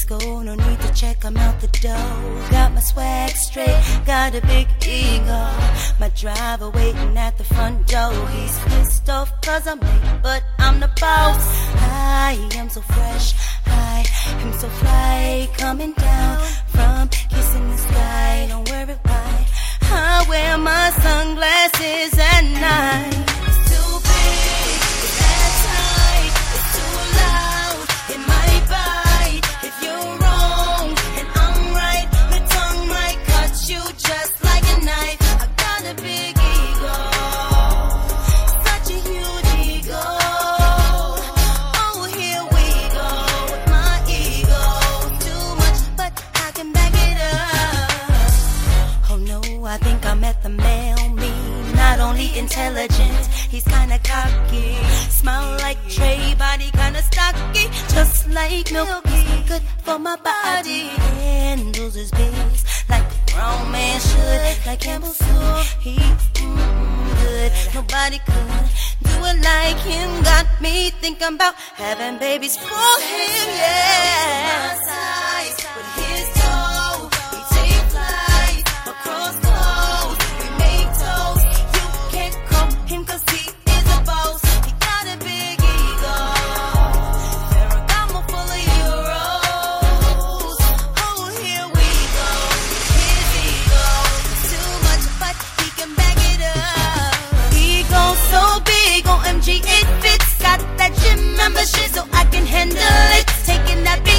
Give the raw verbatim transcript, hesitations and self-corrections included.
school, no need to check, I'm out the door. Got my swag straight, got a big ego. My driver waiting at the front door. He's pissed off cause I'm late, but I'm the boss. I am so fresh, I am so fly. Coming down from kissing the sky. Don't worry why I wear my sunglasses at night. It's too big, it's that tight, it's too loud, it might bite. If you're wrong and I'm right, the tongue might cut you just like a knife. I got a big ego, such a huge ego. Oh, here we go with my ego. Too much, but I can back it up. Oh no, I think I met the male me. Not only intelligent, he's kinda cocky. Smile like Trey, body kinda stocky. Just like milk, he's good for my body. Handles his biz like a grown man should. Like Campbell soup, he's mm, good. Nobody could do it like him. Got me thinking about having babies for him, yeah. My size, with his toe, we take flight across coast. We make toast. You can't call him cause he is a boss. He got a big ego, Ferragamo full of euros. Oh, here we go. His ego is too much, but he can back it up. Ego so big, O M G it fits. Got that gym membership so I can handle it. Taking that big